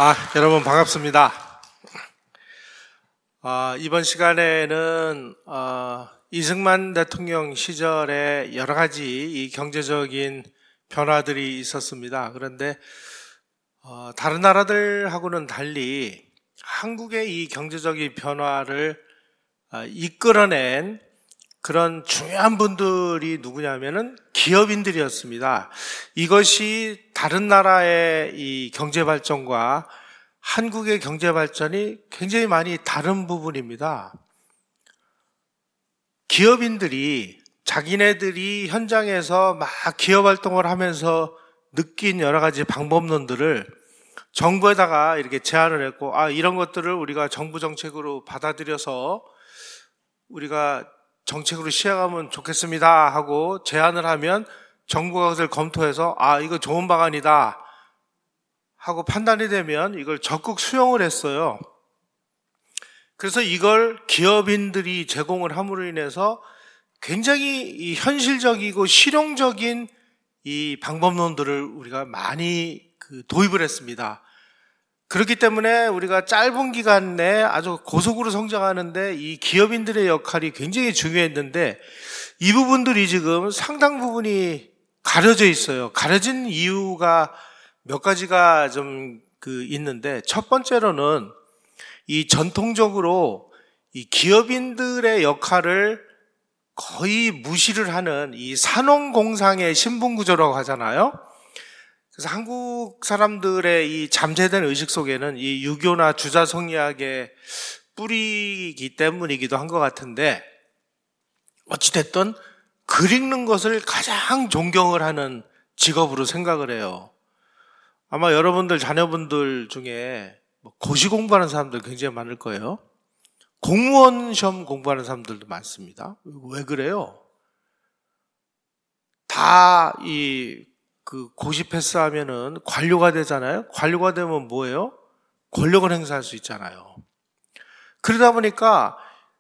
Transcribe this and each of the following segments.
여러분 반갑습니다. 이번 시간에는 이승만 대통령 시절에 여러 가지 이 경제적인 변화들이 있었습니다. 그런데 다른 나라들하고는 달리 한국의 이 경제적인 변화를 이끌어낸 그런 중요한 분들이 누구냐면은 기업인들이었습니다. 이것이 다른 나라의 이 경제 발전과 한국의 경제 발전이 굉장히 많이 다른 부분입니다. 기업인들이 자기네들이 현장에서 막 기업 활동을 하면서 느낀 여러 가지 방법론들을 정부에다가 이렇게 제안을 했고, 이런 것들을 우리가 정부 정책으로 받아들여서 우리가 정책으로 시행하면 좋겠습니다 하고 제안을 하면 정부가 그것을 검토해서 이거 좋은 방안이다 하고 판단이 되면 이걸 적극 수용을 했어요. 그래서 이걸 기업인들이 제공을 함으로 인해서 굉장히 이 현실적이고 실용적인 이 방법론들을 우리가 많이 도입을 했습니다. 그렇기 때문에 우리가 짧은 기간 내에 아주 고속으로 성장하는데 이 기업인들의 역할이 굉장히 중요했는데 이 부분들이 지금 상당 부분이 가려져 있어요. 가려진 이유가 몇 가지가 좀 있는데, 첫 번째로는 이 전통적으로 이 기업인들의 역할을 거의 무시를 하는 이 산업공상의 신분구조라고 하잖아요. 그래서 한국 사람들의 이 잠재된 의식 속에는 이 유교나 주자성리학의 뿌리이기 때문이기도 한 것 같은데, 어찌됐든 글 읽는 것을 가장 존경을 하는 직업으로 생각을 해요. 아마 여러분들 자녀분들 중에 고시 공부하는 사람들 굉장히 많을 거예요. 공무원 시험 공부하는 사람들도 많습니다. 왜 그래요? 다 고시 패스하면은 관료가 되잖아요. 관료가 되면 뭐예요? 권력을 행사할 수 있잖아요. 그러다 보니까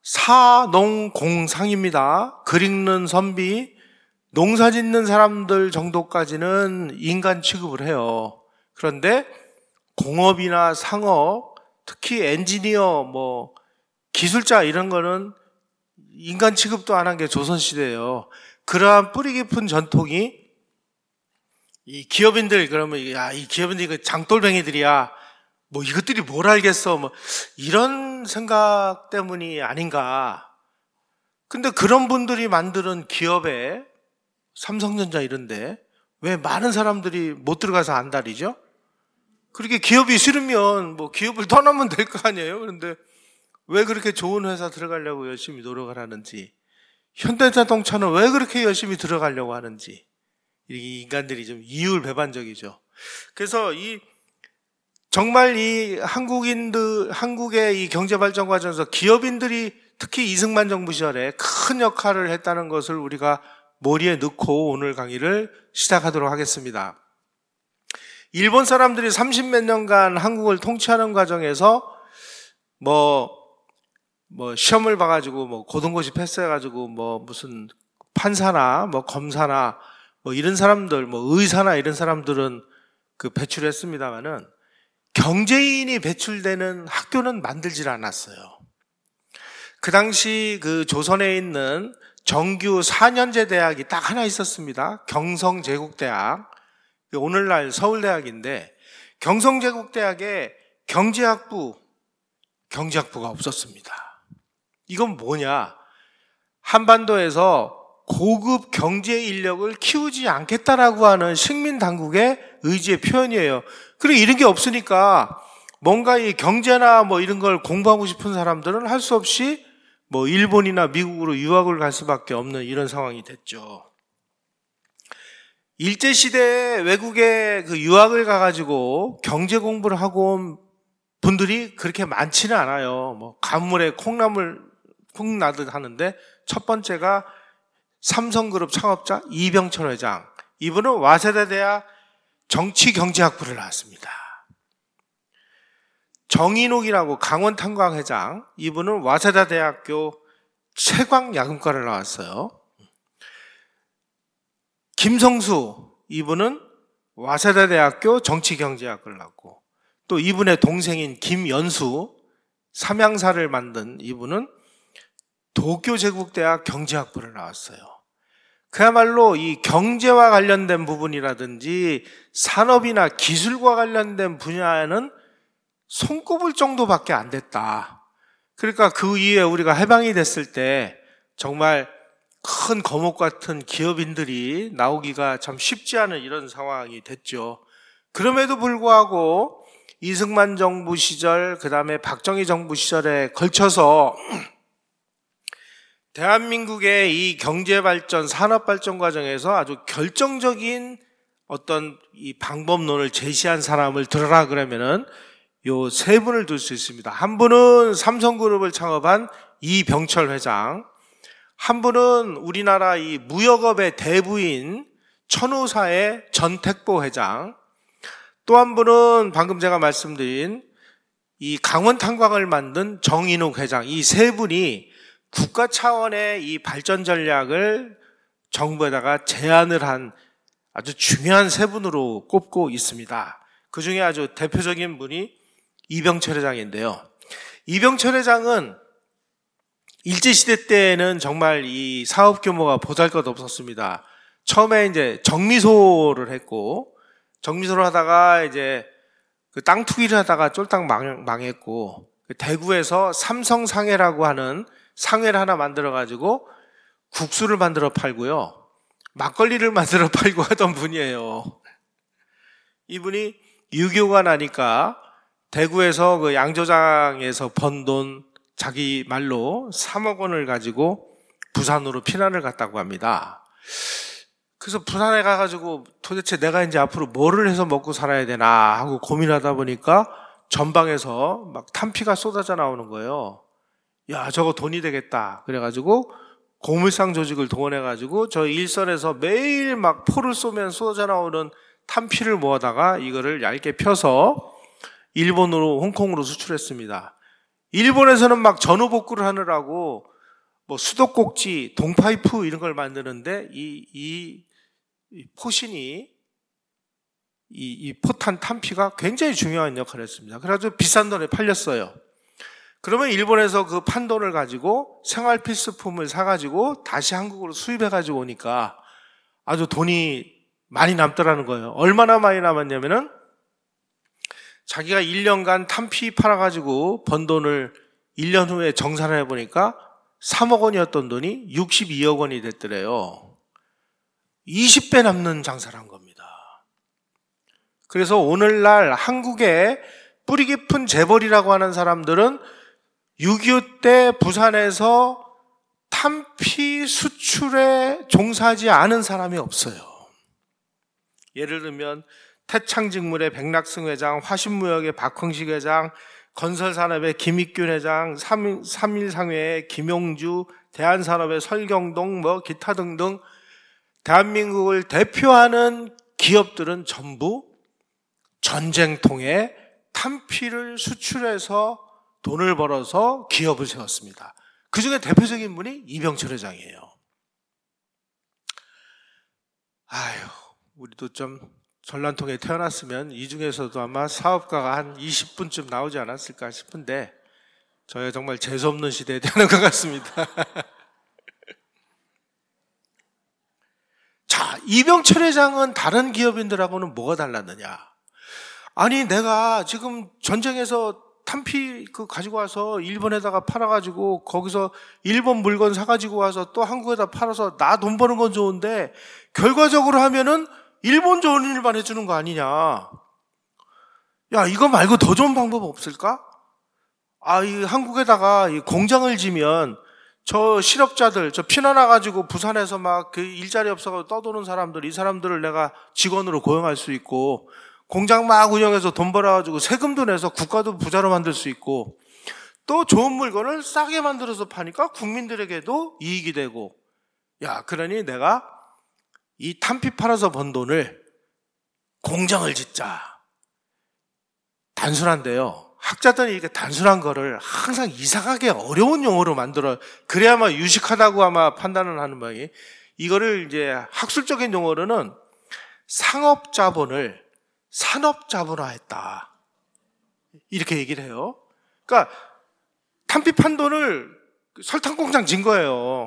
사농공상입니다. 글 읽는 선비, 농사 짓는 사람들 정도까지는 인간 취급을 해요. 그런데 공업이나 상업, 특히 엔지니어, 기술자 이런 거는 인간 취급도 안 한 게 조선시대예요. 그러한 뿌리 깊은 전통이 이 기업인들, 그러면 이 기업인들이 장돌뱅이들이야, 이것들이 뭘 알겠어, 이런 생각 때문이 아닌가. 근데 그런 분들이 만드는 기업에 삼성전자 이런데 왜 많은 사람들이 못 들어가서 안달이죠? 그렇게 기업이 싫으면 기업을 떠나면 될 거 아니에요? 그런데 왜 그렇게 좋은 회사 들어가려고 열심히 노력을 하는지, 현대자동차는 왜 그렇게 열심히 들어가려고 하는지, 이 인간들이 좀 이율배반적이죠. 그래서 정말 이 한국의 이 경제 발전 과정에서 기업인들이 특히 이승만 정부 시절에 큰 역할을 했다는 것을 우리가 머리에 넣고 오늘 강의를 시작하도록 하겠습니다. 일본 사람들이 30몇 년간 한국을 통치하는 과정에서 시험을 봐가지고 고등고시 패스해가지고 무슨 판사나 검사나 이런 사람들, 의사나 이런 사람들은 배출했습니다만은 경제인이 배출되는 학교는 만들질 않았어요. 그 당시 조선에 있는 정규 4년제 대학이 딱 하나 있었습니다. 경성제국대학. 오늘날 서울대학인데 경성제국대학에 경제학부가 없었습니다. 이건 뭐냐? 한반도에서 고급 경제 인력을 키우지 않겠다라고 하는 식민 당국의 의지의 표현이에요. 그리고 이런 게 없으니까 뭔가 이 경제나 이런 걸 공부하고 싶은 사람들은 할 수 없이 일본이나 미국으로 유학을 갈 수밖에 없는 이런 상황이 됐죠. 일제시대에 외국에 유학을 가가지고 경제 공부를 하고 온 분들이 그렇게 많지는 않아요. 간물에 콩 나듯 하는데, 첫 번째가 삼성그룹 창업자 이병철 회장. 이분은 와세다대학 정치경제학부를 나왔습니다. 정인옥이라고 강원탄광 회장. 이분은 와세다대학교 채광야금과를 나왔어요. 김성수, 이분은 와세다 대학교 정치경제학을 나왔고, 또 이분의 동생인 김연수, 삼양사를 만든 이분은 도쿄제국대학 경제학부를 나왔어요. 그야말로 이 경제와 관련된 부분이라든지 산업이나 기술과 관련된 분야에는 손꼽을 정도밖에 안 됐다. 그러니까 그 이후에 우리가 해방이 됐을 때 정말 큰 거목 같은 기업인들이 나오기가 참 쉽지 않은 이런 상황이 됐죠. 그럼에도 불구하고 이승만 정부 시절, 그 다음에 박정희 정부 시절에 걸쳐서 대한민국의 이 경제발전, 산업발전 과정에서 아주 결정적인 어떤 이 방법론을 제시한 사람을 들어라 그러면은 요 세 분을 들 수 있습니다. 한 분은 삼성그룹을 창업한 이병철 회장, 한 분은 우리나라 이 무역업의 대부인 천호사의 전택보 회장, 또 한 분은 방금 제가 말씀드린 이 강원탄광을 만든 정인욱 회장, 이 세 분이 국가 차원의 이 발전 전략을 정부에다가 제안을 한 아주 중요한 세 분으로 꼽고 있습니다. 그 중에 아주 대표적인 분이 이병철 회장인데요. 이병철 회장은 일제시대 때는 정말 이 사업 규모가 보잘것 없었습니다. 처음에 이제 정미소를 했고, 정미소를 하다가 이제 그 땅 투기를 하다가 쫄딱 망했고, 대구에서 삼성상회라고 하는 상회를 하나 만들어가지고 국수를 만들어 팔고요. 막걸리를 만들어 팔고 하던 분이에요. 이분이 6.25가 나니까 대구에서 그 양조장에서 번 돈 자기 말로 3억 원을 가지고 부산으로 피난을 갔다고 합니다. 그래서 부산에 가가지고 도대체 내가 이제 앞으로 뭐를 해서 먹고 살아야 되나 하고 고민하다 보니까 전방에서 막 탄피가 쏟아져 나오는 거예요. 야, 저거 돈이 되겠다. 그래가지고 고물상 조직을 동원해가지고 저 일선에서 매일 막 포를 쏘면 쏟아져 나오는 탄피를 모아다가 이거를 얇게 펴서 일본으로, 홍콩으로 수출했습니다. 일본에서는 막 전후복구를 하느라고 뭐 수도꼭지, 동파이프 이런 걸 만드는데 이 포신이 이 포탄 탄피가 굉장히 중요한 역할을 했습니다. 그래가지고 비싼 돈에 팔렸어요. 그러면 일본에서 그 판돈을 가지고 생활 필수품을 사가지고 다시 한국으로 수입해가지고 오니까 아주 돈이 많이 남더라는 거예요. 얼마나 많이 남았냐면은 자기가 1년간 탄피 팔아가지고 번 돈을 1년 후에 정산을 해보니까 3억 원이었던 돈이 62억 원이 됐더래요. 20배 남는 장사를 한 겁니다. 그래서 오늘날 한국의 뿌리 깊은 재벌이라고 하는 사람들은 6.25 때 부산에서 탄피 수출에 종사하지 않은 사람이 없어요. 예를 들면 태창직물의 백낙승 회장, 화신무역의 박흥식 회장, 건설산업의 김익균 회장, 삼일상회의 김용주, 대한산업의 설경동, 뭐 기타 등등 대한민국을 대표하는 기업들은 전부 전쟁통에 탄피를 수출해서 돈을 벌어서 기업을 세웠습니다. 그 중에 대표적인 분이 이병철 회장이에요. 아유, 우리도 좀 전란통에 태어났으면 이 중에서도 아마 사업가가 한 20분쯤 나오지 않았을까 싶은데 저희가 정말 재수없는 시대에 태어난 것 같습니다. 자, 이병철 회장은 다른 기업인들하고는 뭐가 달랐느냐? 아니, 내가 지금 전쟁에서 탄피 가지고 와서 일본에다가 팔아가지고 거기서 일본 물건 사가지고 와서 또 한국에다 팔아서 나 돈 버는 건 좋은데 결과적으로 하면은 일본 좋은 일만 해주는 거 아니냐. 야, 이거 말고 더 좋은 방법 없을까? 이 한국에다가 이 공장을 지면 저 실업자들, 저 피난와가지고 부산에서 막 그 일자리 없어서 떠도는 사람들, 이 사람들을 내가 직원으로 고용할 수 있고 공장 막 운영해서 돈 벌어가지고 세금도 내서 국가도 부자로 만들 수 있고 또 좋은 물건을 싸게 만들어서 파니까 국민들에게도 이익이 되고 야, 그러니 내가 이 탄피 팔아서 번 돈을 공장을 짓자. 단순한데요. 학자들이 이렇게 단순한 거를 항상 이상하게 어려운 용어로 만들어 그래야만 유식하다고 아마 판단을 하는 모양이 이거를 이제 학술적인 용어로는 상업자본을 산업자본화했다. 이렇게 얘기를 해요. 그러니까 탄피판 돈을 설탕 공장 진 거예요.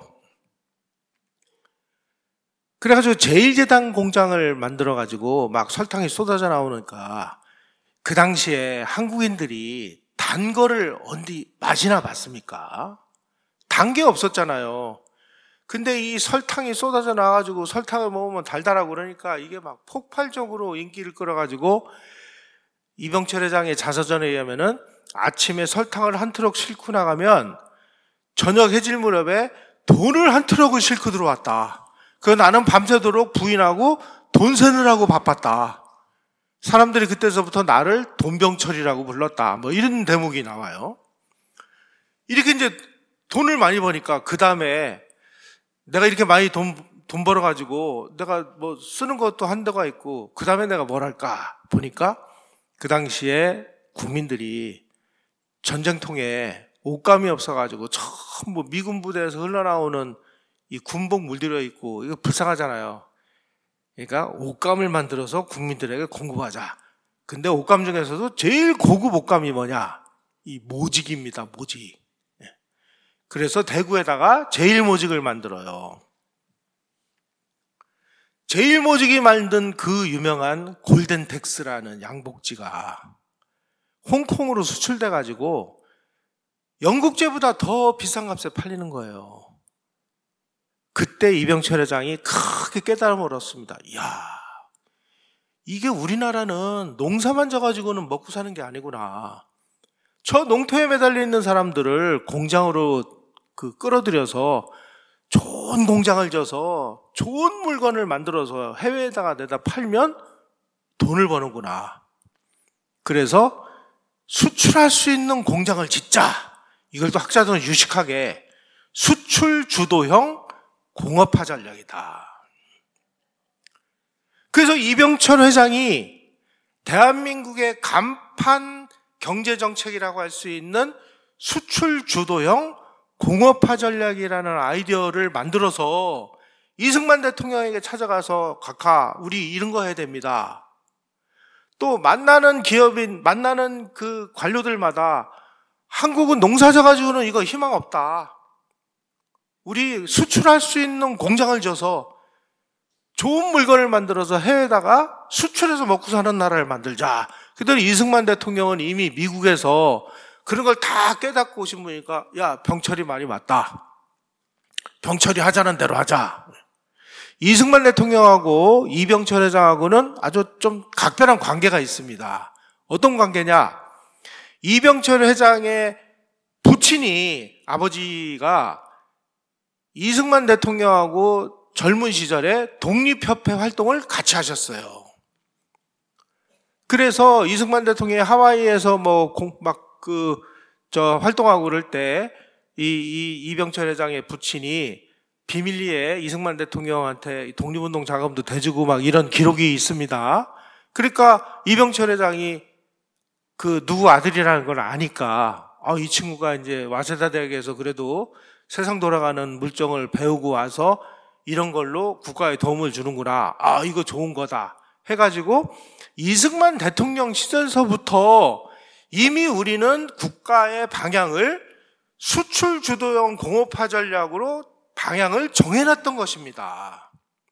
그래가지고 제1제당 공장을 만들어가지고 막 설탕이 쏟아져 나오니까 그 당시에 한국인들이 단 거를 어디 맛이나 봤습니까? 단 게 없었잖아요. 근데 이 설탕이 쏟아져 나와가지고 설탕을 먹으면 달달하고 그러니까 이게 막 폭발적으로 인기를 끌어가지고 이병철 회장의 자서전에 의하면은 아침에 설탕을 한 트럭 싣고 나가면 저녁 해질 무렵에 돈을 한 트럭을 싣고 들어왔다. 나는 밤새도록 부인하고 돈 세느라고 바빴다. 사람들이 그때서부터 나를 돈병철이라고 불렀다. 뭐 이런 대목이 나와요. 이렇게 이제 돈을 많이 버니까 그 다음에 내가 이렇게 많이 돈 벌어가지고 내가 뭐 쓰는 것도 한도가 있고 그 다음에 내가 뭘 할까 보니까 그 당시에 국민들이 전쟁통에 옷감이 없어가지고 전부 미군 부대에서 흘러나오는 이 군복 물들여 있고 이거 불쌍하잖아요. 그러니까 옷감을 만들어서 국민들에게 공급하자. 근데 옷감 중에서도 제일 고급 옷감이 뭐냐? 이 모직입니다. 모직. 그래서 대구에다가 제일모직을 만들어요. 제일모직이 만든 그 유명한 골덴텍스라는 양복지가 홍콩으로 수출돼가지고 영국제보다 더 비싼 값에 팔리는 거예요. 그때 이병철 회장이 크게 깨달음을 얻었습니다. 이야, 이게 우리나라는 농사만 져가지고는 먹고 사는 게 아니구나. 저 농토에 매달려 있는 사람들을 공장으로 끌어들여서 좋은 공장을 져서 좋은 물건을 만들어서 해외에다가 내다 팔면 돈을 버는구나. 그래서 수출할 수 있는 공장을 짓자. 이걸 또 학자들은 유식하게 수출 주도형 공업화 전략이다. 그래서 이병철 회장이 대한민국의 간판 경제정책이라고 할 수 있는 수출 주도형 공업화 전략이라는 아이디어를 만들어서 이승만 대통령에게 찾아가서 각하 우리 이런 거 해야 됩니다. 또 만나는 기업인, 만나는 그 관료들마다 한국은 농사져 가지고는 이거 희망 없다. 우리 수출할 수 있는 공장을 져서 좋은 물건을 만들어서 해외에다가 수출해서 먹고 사는 나라를 만들자. 그랬더니 이승만 대통령은 이미 미국에서 그런 걸 다 깨닫고 오신 분이니까 야, 병철이 말이 맞다. 병철이 하자는 대로 하자. 이승만 대통령하고 이병철 회장하고는 아주 좀 각별한 관계가 있습니다. 어떤 관계냐? 이병철 회장의 부친이 아버지가 이승만 대통령하고 젊은 시절에 독립협회 활동을 같이 하셨어요. 그래서 이승만 대통령이 하와이에서 활동하고 그럴 때 이병철 회장의 부친이 비밀리에 이승만 대통령한테 독립운동 자금도 대주고 막 이런 기록이 있습니다. 그러니까 이병철 회장이 누구 아들이라는 걸 아니까 이 친구가 이제 와세다 대학에서 그래도 세상 돌아가는 물정을 배우고 와서 이런 걸로 국가에 도움을 주는구나. 이거 좋은 거다. 해가지고 이승만 대통령 시절서부터 이미 우리는 국가의 방향을 수출 주도형 공업화 전략으로 방향을 정해놨던 것입니다.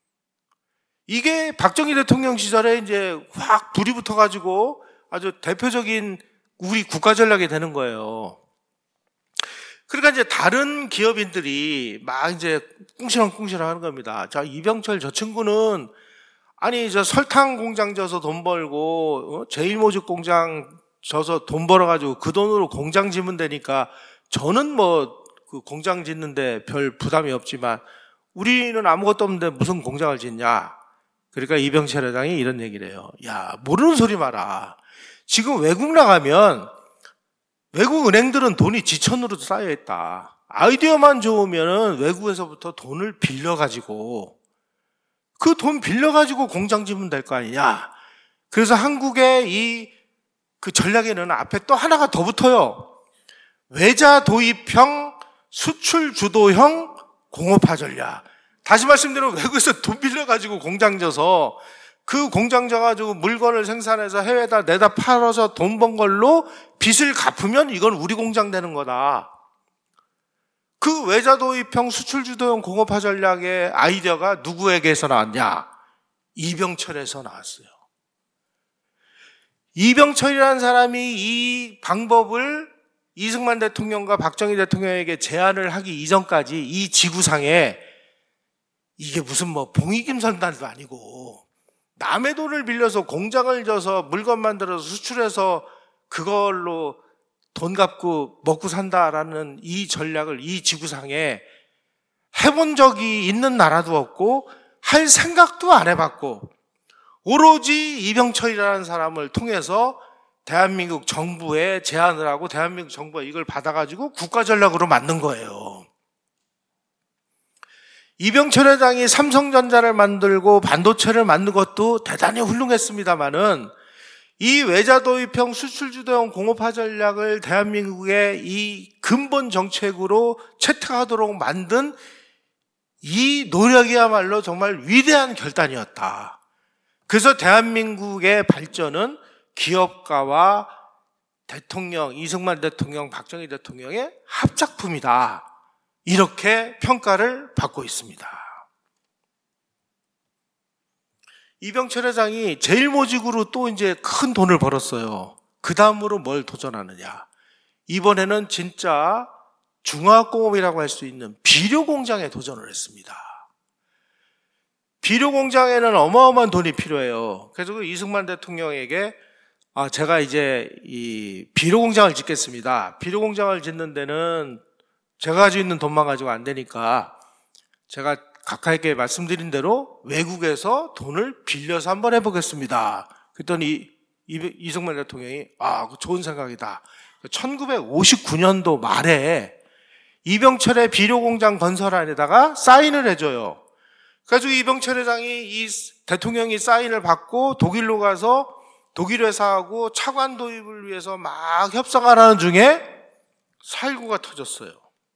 이게 박정희 대통령 시절에 이제 확 불이 붙어가지고 아주 대표적인 우리 국가 전략이 되는 거예요. 그러니까 이제 다른 기업인들이 막 이제 꿍시렁꿍시렁 하는 겁니다. 자, 이병철 저 친구는 저 설탕 공장 져서 돈 벌고 제일모직 공장 져서 돈 벌어가지고 그 돈으로 공장 짓면 되니까 저는 그 공장 짓는데 별 부담이 없지만 우리는 아무것도 없는데 무슨 공장을 짓냐. 그러니까 이병철 회장이 이런 얘기를 해요. 야, 모르는 소리 마라. 지금 외국 나가면 외국 은행들은 돈이 지천으로 쌓여있다. 아이디어만 좋으면 외국에서부터 돈을 빌려가지고 그 돈 빌려가지고 공장 짓면 될 거 아니냐. 그래서 한국의 그 전략에는 앞에 또 하나가 더 붙어요. 외자 도입형 수출 주도형 공업화 전략. 다시 말씀드리면 외국에서 돈 빌려가지고 공장 져서 그 공장 져가지고 물건을 생산해서 해외에다 내다 팔아서 돈 번 걸로 빚을 갚으면 이건 우리 공장 되는 거다. 그 외자도입형 수출주도형 공업화 전략의 아이디어가 누구에게서 나왔냐? 이병철에서 나왔어요. 이병철이라는 사람이 이 방법을 이승만 대통령과 박정희 대통령에게 제안을 하기 이전까지 이 지구상에 이게 무슨 뭐 봉익임선단도 아니고 남의 돈을 빌려서 공장을 져서 물건 만들어서 수출해서 그걸로 돈 갚고 먹고 산다라는 이 전략을 이 지구상에 해본 적이 있는 나라도 없고 할 생각도 안 해봤고 오로지 이병철이라는 사람을 통해서 대한민국 정부에 제안을 하고 대한민국 정부가 이걸 받아가지고 국가전략으로 만든 거예요. 이병철 회장이 삼성전자를 만들고 반도체를 만든 것도 대단히 훌륭했습니다마는 이 외자도입형 수출주도형 공업화 전략을 대한민국의 이 근본 정책으로 채택하도록 만든 이 노력이야말로 정말 위대한 결단이었다. 그래서 대한민국의 발전은 기업가와 대통령, 이승만 대통령, 박정희 대통령의 합작품이다. 이렇게 평가를 받고 있습니다. 이병철 회장이 제일모직으로 또 이제 큰 돈을 벌었어요. 그 다음으로 뭘 도전하느냐. 이번에는 진짜 중화학공업이라고 할 수 있는 비료공장에 도전을 했습니다. 비료공장에는 어마어마한 돈이 필요해요. 그래서 그 이승만 대통령에게 제가 이제 이 비료공장을 짓겠습니다. 비료공장을 짓는 데는 제가 가지고 있는 돈만 가지고 안 되니까 제가 각하에게 말씀드린 대로 외국에서 돈을 빌려서 한번 해보겠습니다. 그랬더니 이승만 대통령이 그거 좋은 생각이다. 1959년도 말에 이병철의 비료공장 건설안에다가 사인을 해줘요. 그래서 이병철 회장이 이 대통령이 사인을 받고 독일로 가서 독일 회사하고 차관 도입을 위해서 막 협상하는 중에 4.19가 터졌어요.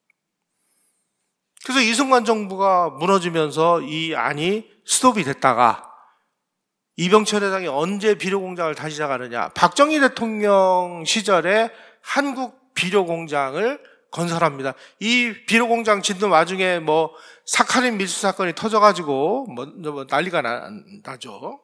그래서 이승만 정부가 무너지면서 이 안이 스톱이 됐다가 이병철 회장이 언제 비료공장을 다시 시작하느냐. 박정희 대통령 시절에 한국 비료공장을 건설합니다. 이 비료공장 짓는 와중에 뭐 사카린 밀수 사건이 터져가지고 뭐 난리가 나죠.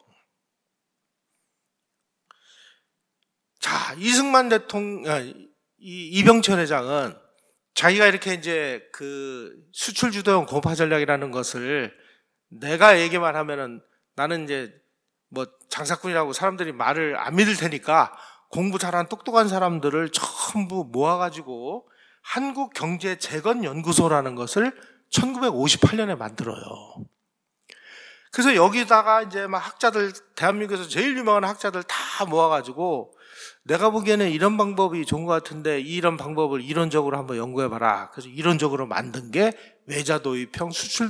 자, 이승만 대통령, 이병철 회장은 자기가 이렇게 이제 그 수출주도형 공업화 전략이라는 것을 내가 얘기만 하면은 나는 이제 뭐 장사꾼이라고 사람들이 말을 안 믿을 테니까 공부 잘한 똑똑한 사람들을 전부 모아가지고 한국경제재건연구소라는 것을 1958년에 만들어요. 그래서 여기다가 이제 막 학자들, 대한민국에서 제일 유명한 학자들 다 모아가지고 내가 보기에는 이런 방법이 좋은 것 같은데 이런 방법을 이론적으로 한번 연구해봐라. 그래서 이론적으로 만든 게 외자도입형,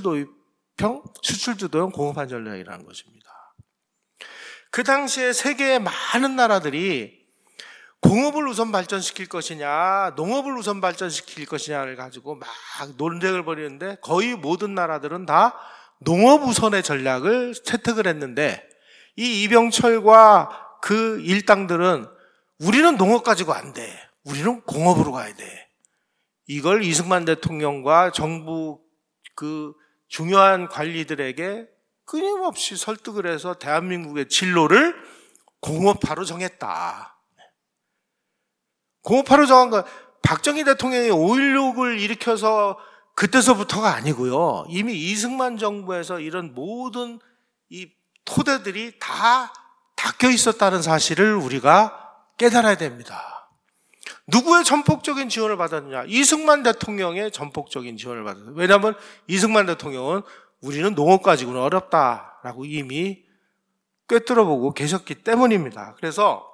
수출주도형 공업화 전략이라는 것입니다. 그 당시에 세계의 많은 나라들이 공업을 우선 발전시킬 것이냐, 농업을 우선 발전시킬 것이냐를 가지고 막 논쟁을 벌이는데 거의 모든 나라들은 다 농업 우선의 전략을 채택을 했는데 이 이병철과 그 일당들은 우리는 농업 가지고 안 돼. 우리는 공업으로 가야 돼. 이걸 이승만 대통령과 정부 그 중요한 관리들에게 끊임없이 설득을 해서 대한민국의 진로를 공업화로 정했다. 공업화로 정한 건 박정희 대통령이 5.16을 일으켜서 그때서부터가 아니고요. 이미 이승만 정부에서 이런 모든 이 토대들이 다 닦여 있었다는 사실을 우리가 깨달아야 됩니다. 누구의 전폭적인 지원을 받았느냐? 이승만 대통령의 전폭적인 지원을 받았어요. 왜냐하면 이승만 대통령은 우리는 농업 가지고는 어렵다라고 이미 꿰뚫어보고 계셨기 때문입니다. 그래서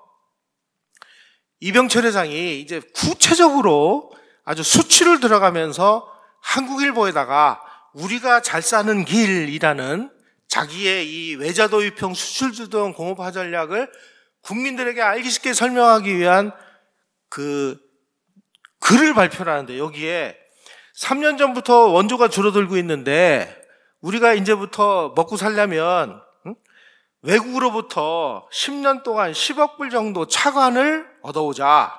이병철 회장이 이제 구체적으로 아주 수치를 들어가면서 한국일보에다가 우리가 잘 사는 길이라는 자기의 이 외자도입형 수출주도형 공업화 전략을 국민들에게 알기 쉽게 설명하기 위한 그 글을 발표를 하는데 여기에 3년 전부터 원조가 줄어들고 있는데 우리가 이제부터 먹고 살려면 외국으로부터 10년 동안 10억 불 정도 차관을 얻어오자.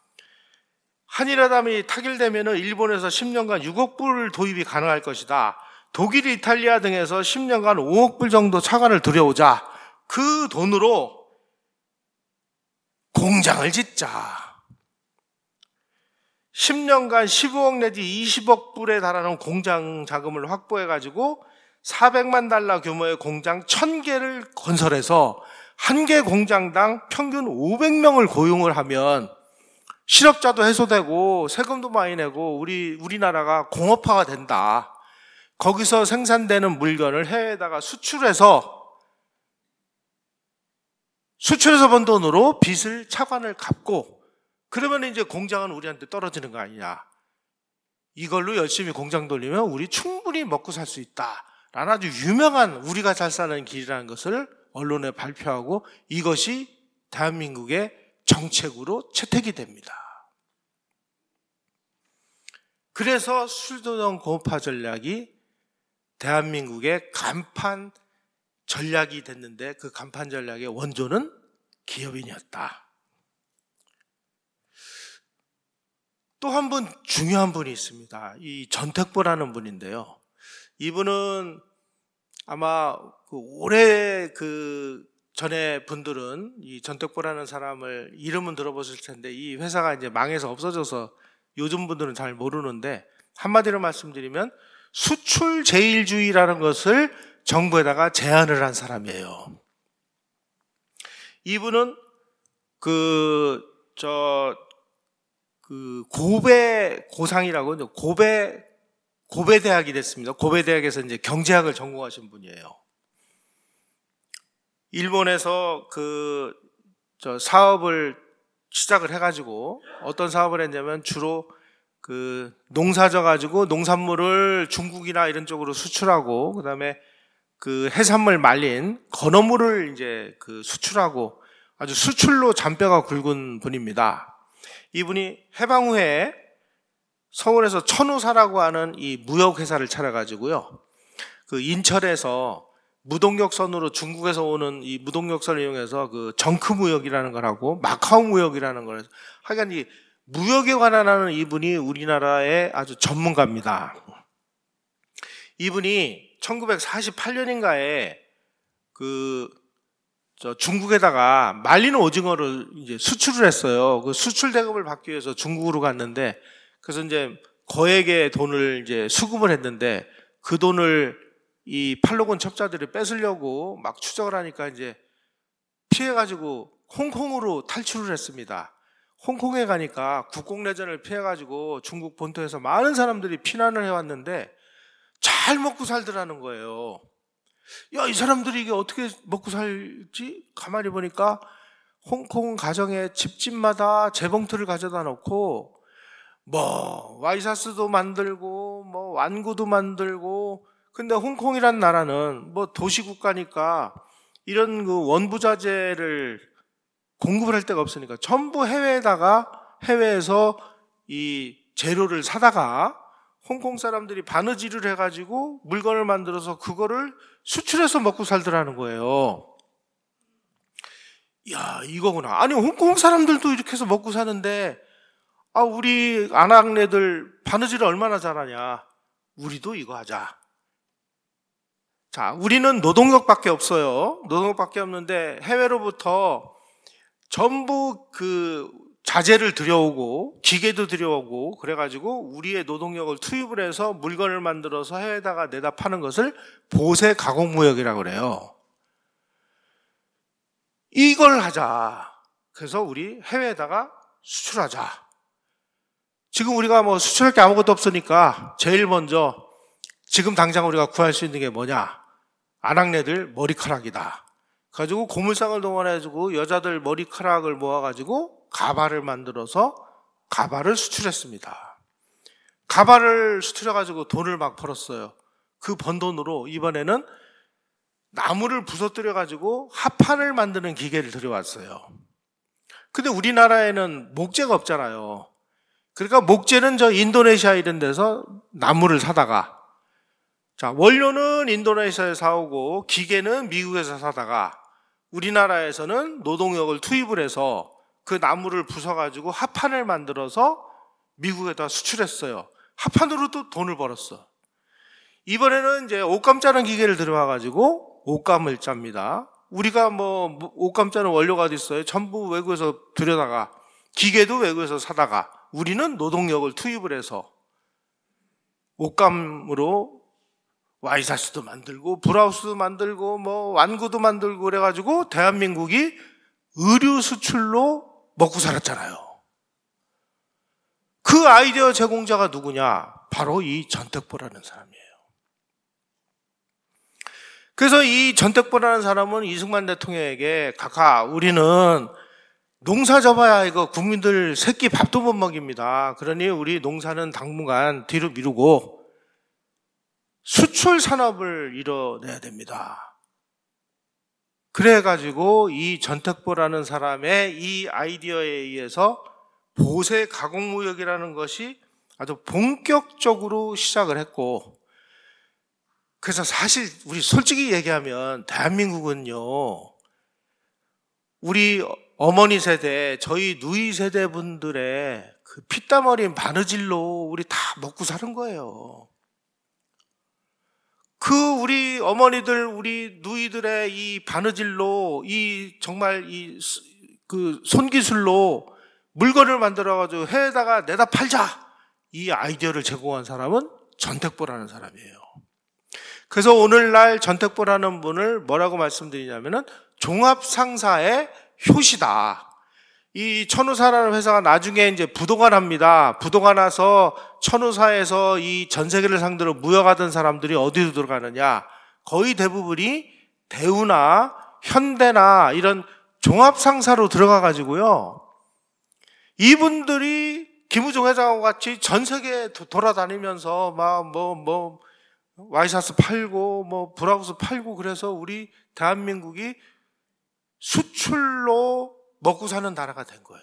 한일회담이 타결되면 일본에서 10년간 6억 불 도입이 가능할 것이다. 독일, 이탈리아 등에서 10년간 5억 불 정도 차관을 들여오자. 그 돈으로 공장을 짓자. 10년간 15억 내지 20억 불에 달하는 공장 자금을 확보해가지고 400만 달러 규모의 공장 1000개를 건설해서 한 개 공장당 평균 500명을 고용을 하면 실업자도 해소되고 세금도 많이 내고 우리나라가 공업화가 된다. 거기서 생산되는 물건을 해외에다가 수출해서 번 돈으로 빚을 차관을 갚고 그러면 이제 공장은 우리한테 떨어지는 거 아니냐. 이걸로 열심히 공장 돌리면 우리 충분히 먹고 살 수 있다. 라는 아주 유명한 우리가 잘 사는 길이라는 것을 언론에 발표하고 이것이 대한민국의 정책으로 채택이 됩니다. 그래서 수도권 공업화 전략이 대한민국의 간판 전략이 됐는데 그 간판 전략의 원조는 기업인이었다. 또 한 분 중요한 분이 있습니다. 이 전택보라는 분인데요. 이분은 아마 올해 전에 분들은 이 전택보라는 사람을 이름은 들어보실 텐데 이 회사가 이제 망해서 없어져서 요즘 분들은 잘 모르는데 한마디로 말씀드리면 수출 제일주의라는 것을 정부에다가 제안을 한 사람이에요. 이분은 고베 고상이라고 고베 대학이 됐습니다. 고베 대학에서 이제 경제학을 전공하신 분이에요. 일본에서 사업을 시작을 해가지고 어떤 사업을 했냐면 주로 농사져 가지고 농산물을 중국이나 이런 쪽으로 수출하고 그다음에 해산물 말린 건어물을 이제 수출하고 아주 수출로 잔뼈가 굵은 분입니다. 이분이 해방 후에 서울에서 천우사라고 하는 이 무역회사를 차려가지고요. 인천에서 무동역선으로 중국에서 오는 이 무동역선을 이용해서 정크 무역이라는 걸 하고 마카오 무역이라는 걸 해서 하여간 이 무역에 관한 하는 이분이 우리나라의 아주 전문가입니다. 이분이 1948년인가에 중국에다가 말린 오징어를 이제 수출을 했어요. 그 수출 대금을 받기 위해서 중국으로 갔는데 그래서 이제 거액의 돈을 이제 수금을 했는데 그 돈을 이 팔로곤 첩자들이 뺏으려고 막 추적을 하니까 이제 피해가지고 홍콩으로 탈출을 했습니다. 홍콩에 가니까 국공내전을 피해가지고 중국 본토에서 많은 사람들이 피난을 해왔는데 잘 먹고 살더라는 거예요. 야, 이 사람들이 이게 어떻게 먹고 살지? 가만히 보니까 홍콩 가정의 집집마다 재봉틀을 가져다 놓고 와이셔츠도 만들고 완구도 만들고 근데 홍콩이란 나라는 도시국가니까 이런 원부자재를 공급을 할 데가 없으니까 전부 해외에서 이 재료를 사다가 홍콩 사람들이 바느질을 해가지고 물건을 만들어서 그거를 수출해서 먹고 살더라는 거예요. 야, 이거구나. 아니, 홍콩 사람들도 이렇게 해서 먹고 사는데, 우리 아낙네들 바느질을 얼마나 잘하냐. 우리도 이거 하자. 자, 우리는 노동력밖에 없어요. 노동력밖에 없는데 해외로부터 전부 자재를 들여오고 기계도 들여오고 그래가지고 우리의 노동력을 투입을 해서 물건을 만들어서 해외에다가 내다 파는 것을 보세 가공무역이라고 그래요. 이걸 하자. 그래서 우리 해외에다가 수출하자. 지금 우리가 수출할 게 아무것도 없으니까 제일 먼저 지금 당장 우리가 구할 수 있는 게 뭐냐? 아낙네들 머리카락이다. 가지고 고물상을 동원해가지고 여자들 머리카락을 모아가지고 가발을 만들어서 가발을 수출했습니다. 가발을 수출해가지고 돈을 막 벌었어요. 그 번 돈으로 이번에는 나무를 부서뜨려가지고 합판을 만드는 기계를 들여왔어요. 근데 우리나라에는 목재가 없잖아요. 그러니까 목재는 인도네시아 이런 데서 나무를 사다가 원료는 인도네시아에서 사오고 기계는 미국에서 사다가 우리나라에서는 노동력을 투입을 해서 그 나무를 부숴가지고 합판을 만들어서 미국에다 수출했어요. 합판으로 또 돈을 벌었어. 이번에는 이제 옷감 짜는 기계를 들여와가지고 옷감을 짭니다. 우리가 옷감 짜는 원료가 어디 있어요? 전부 외국에서 들여다가, 기계도 외국에서 사다가, 우리는 노동력을 투입을 해서 옷감으로 와이셔츠도 만들고 브라우스도 만들고 완구도 만들고 그래가지고 대한민국이 의류 수출로 먹고 살았잖아요. 그 아이디어 제공자가 누구냐? 바로 이 전택보라는 사람이에요. 그래서 이 전택보라는 사람은 이승만 대통령에게 각하, 우리는 농사 접어야 이거 국민들 새끼 밥도 못 먹입니다. 그러니 우리 농사는 당분간 뒤로 미루고 수출 산업을 이뤄내야 됩니다. 그래가지고 이 전택보라는 사람의 이 아이디어에 의해서 보세 가공무역이라는 것이 아주 본격적으로 시작을 했고, 그래서 사실 우리 솔직히 얘기하면 대한민국은요, 우리 어머니 세대, 저희 누이 세대 분들의 그 피땀 어린 바느질로 우리 다 먹고 사는 거예요. 그 우리 어머니들, 우리 누이들의 이 바느질로, 정말 그 손기술로 물건을 만들어가지고 해에다가 내다 팔자! 이 아이디어를 제공한 사람은 전택보라는 사람이에요. 그래서 오늘날 전택보라는 분을 뭐라고 말씀드리냐면은 종합상사의 효시다. 이 천우사라는 회사가 나중에 이제 부도가 납니다. 부도가 나서 천우사에서 이 전 세계를 상대로 무역하던 사람들이 어디로 들어가느냐? 거의 대부분이 대우나 현대나 이런 종합상사로 들어가가지고요. 이분들이 김우중 회장과 같이 전 세계 돌아다니면서 와이셔츠 팔고 브라우스 팔고, 그래서 우리 대한민국이 수출로 먹고 사는 나라가 된 거예요.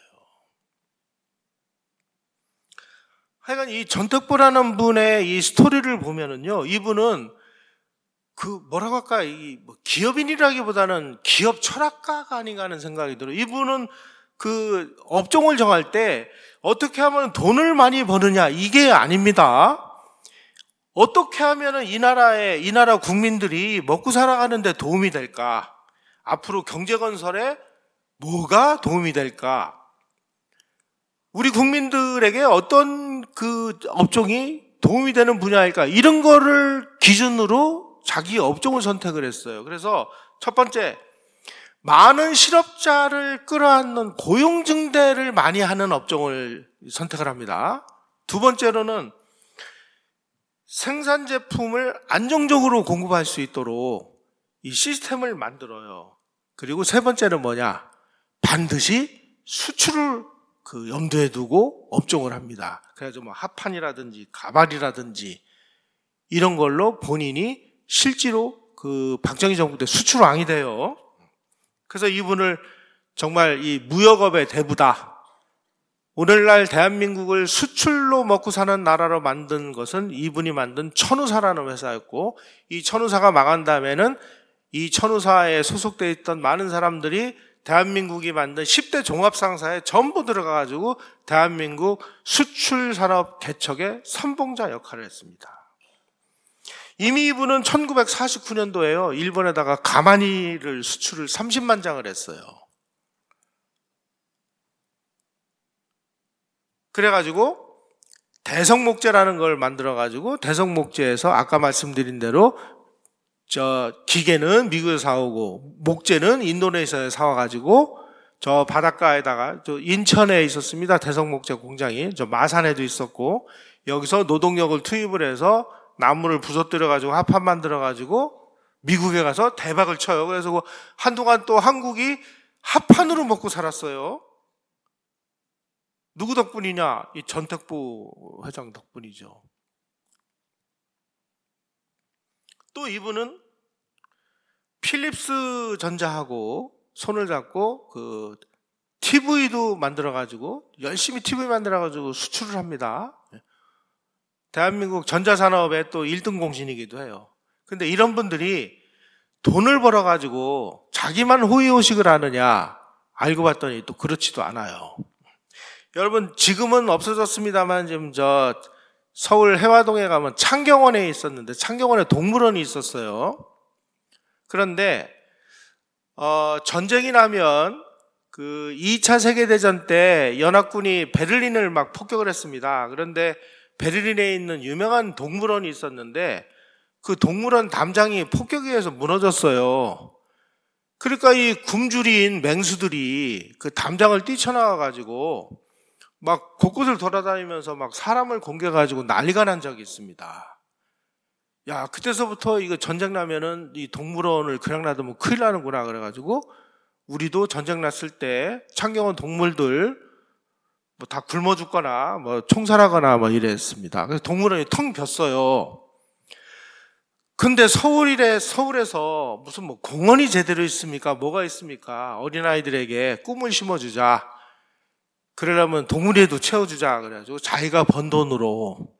하여간 이 전택보라는 분의 이 스토리를 보면은요, 이분은 뭐라고 할까, 기업인이라기보다는 기업 철학가가 아닌가 하는 생각이 들어요. 이분은 그 업종을 정할 때 어떻게 하면 돈을 많이 버느냐, 이게 아닙니다. 어떻게 하면 이 나라 국민들이 먹고 살아가는데 도움이 될까? 앞으로 경제 건설에 뭐가 도움이 될까? 우리 국민들에게 어떤 그 업종이 도움이 되는 분야일까? 이런 거를 기준으로 자기 업종을 선택을 했어요. 그래서 첫 번째, 많은 실업자를 끌어안는 고용 증대를 많이 하는 업종을 선택을 합니다. 두 번째로는 생산 제품을 안정적으로 공급할 수 있도록 이 시스템을 만들어요. 그리고 세 번째는 뭐냐? 반드시 수출을 염두에 두고 업종을 합니다. 그래서 합판이라든지 가발이라든지 이런 걸로 본인이 실제로 박정희 정부 때 수출왕이 돼요. 그래서 이분을 정말 이 무역업의 대부다. 오늘날 대한민국을 수출로 먹고 사는 나라로 만든 것은 이분이 만든 천우사라는 회사였고, 이 천우사가 망한 다음에는 이 천우사에 소속되어 있던 많은 사람들이 대한민국이 만든 10대 종합상사에 전부 들어가가지고 대한민국 수출산업 개척의 선봉자 역할을 했습니다. 이미 이분은 1949년도에요. 일본에다가 가마니를 수출을 30만 장을 했어요. 그래가지고 대성목재라는 걸 만들어가지고 대성목재에서 아까 말씀드린 대로 기계는 미국에서 사오고 목재는 인도네시아에서 사와가지고 저 바닷가에다가 인천에 있었습니다. 대성목재 공장이. 마산에도 있었고, 여기서 노동력을 투입을 해서 나무를 부서뜨려가지고 합판 만들어가지고 미국에 가서 대박을 쳐요. 그래서 한동안 또 한국이 합판으로 먹고 살았어요. 누구 덕분이냐? 이 전택보 회장 덕분이죠. 또 이분은 필립스 전자하고 손을 잡고 TV도 만들어가지고 열심히 TV 만들어가지고 수출을 합니다. 대한민국 전자산업의 또 1등 공신이기도 해요. 근데 이런 분들이 돈을 벌어가지고 자기만 호의호식을 하느냐? 알고 봤더니 또 그렇지도 않아요. 여러분, 지금은 없어졌습니다만 지금 서울 해화동에 가면 창경원에 있었는데, 창경원에 동물원이 있었어요. 그런데 전쟁이 나면 그 2차 세계대전 때 연합군이 베를린을 막 폭격을 했습니다. 그런데 베를린에 있는 유명한 동물원이 있었는데 그 동물원 담장이 폭격에 의해서 무너졌어요. 그러니까 이 굶주린 맹수들이 그 담장을 뛰쳐나와가지고 막 곳곳을 돌아다니면서 막 사람을 공격해가지고 난리가 난 적이 있습니다. 야, 그때서부터 이거 전쟁 나면은 이 동물원을 그냥 놔두면 큰일 나는구나 그래가지고 우리도 전쟁 났을 때 창경원 동물들 뭐 다 굶어 죽거나 뭐 총살하거나 뭐 이랬습니다. 그래서 동물원이 텅 비었어요. 근데 서울에서 무슨 뭐 공원이 제대로 있습니까? 뭐가 있습니까? 어린아이들에게 꿈을 심어주자. 그러려면 동물에도 채워주자. 그래가지고 자기가 번 돈으로